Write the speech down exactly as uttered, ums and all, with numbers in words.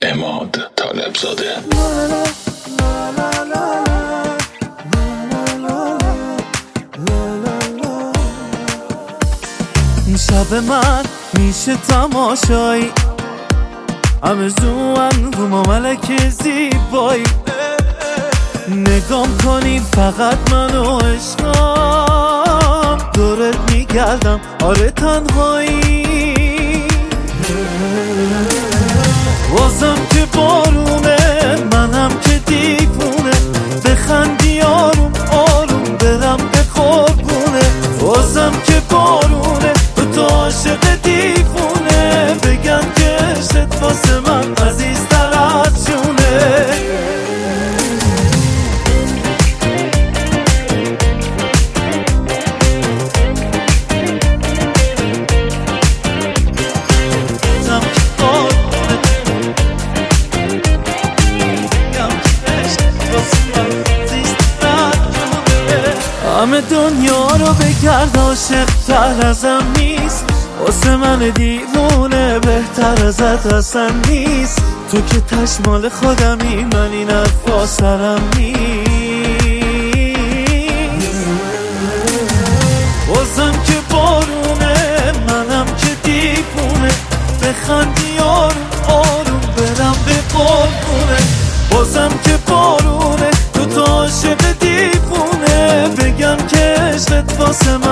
عماد طالبزاده. شب من میشه تماشایی، همه زوان رو ما ملک زیبایی، نگام کنی فقط منو عشقم، دورت میگردم آره تنهایی، بازم که بارونه منم که دیوونه، بخندی آروم آروم برم به قربونه، بازم که بارونه تو عاشق دیوونه، بگن که عشقت واسه من عزیزتر از جونه. همه دنیا رو بگرد عاشق تر ازم نیست، واسه من دیوونه بهتر ازت اصلا نیست، تو که تشمال خودمی من این حرفا سرم نیست، بازم که بارونه منم که دیوونه، بخندی آروم آروم برم به قربونه، بازم که بارونه تو تو عاشق دیوونه، بگم که عشقت واسه من